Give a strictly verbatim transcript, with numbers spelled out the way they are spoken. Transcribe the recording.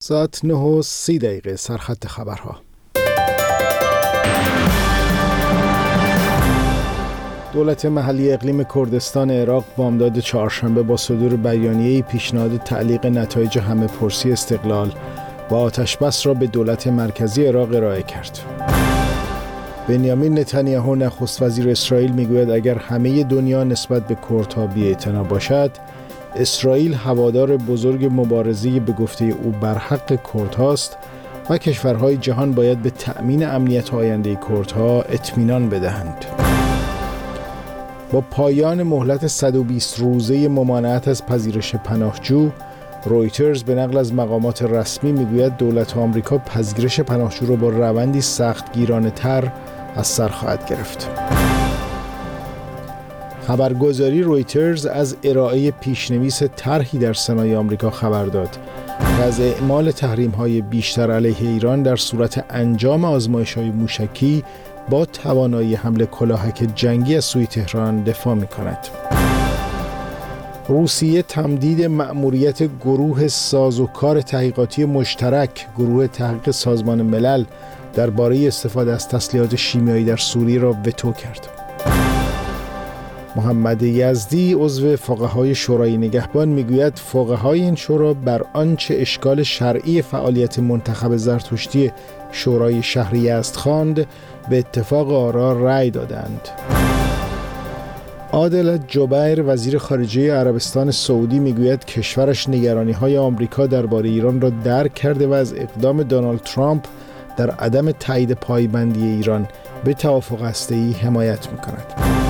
ساعت نه و سی دقیقه سرخط خبرها. دولت محلی اقلیم کردستان عراق بامداد چهارشنبه با صدور بیانیه‌ای پیشنهاد تعلیق نتایج همه‌پرسی استقلال و آتش‌بس را به دولت مرکزی عراق ارائه کرد. بنیامین نتانیاهو نخست وزیر اسرائیل میگوید اگر همه دنیا نسبت به کردها بی‌اعتنا باشد، اسرائیل هوادار بزرگ مبارزه به گفته او بر حق کردهاست و کشورهای جهان باید به تأمین امنیت آینده کردها اطمینان بدهند. با پایان مهلت صد و بیست روزه ممانعت از پذیرش پناهجو، رویترز به نقل از مقامات رسمی میگوید دولت آمریکا پذیرش پناهجو را با روندی سخت گیرانه تر از سر خواهد گرفت. خبرگزاری رویترز از ارائه پیشنویس طرحی در سنای آمریکا خبر داد که از اعمال تحریم‌های بیشتر علیه ایران در صورت انجام آزمایش‌های موشکی با توانایی حمل کلاهک جنگی از سوی تهران دفاع می‌کند. روسیه تمدید مأموریت گروه سازوکار تحقیقاتی مشترک گروه تحقیق سازمان ملل درباره استفاده از تسلیحات شیمیایی در سوریه را وتو کرد. محمد یزدی عضو فقهای شورای نگهبان میگوید فقهای این شورا بر آنچه اشکال شرعی فعالیت منتخب زرتشتی شورای شهر یزد خواند به اتفاق آرا رأی دادند. عادل جبیر وزیر خارجه عربستان سعودی میگوید کشورش نگرانی‌های آمریکا درباره ایران را درک کرده و از اقدام دونالد ترامپ در عدم تایید پایبندی ایران به توافق هسته‌ای حمایت می‌کند.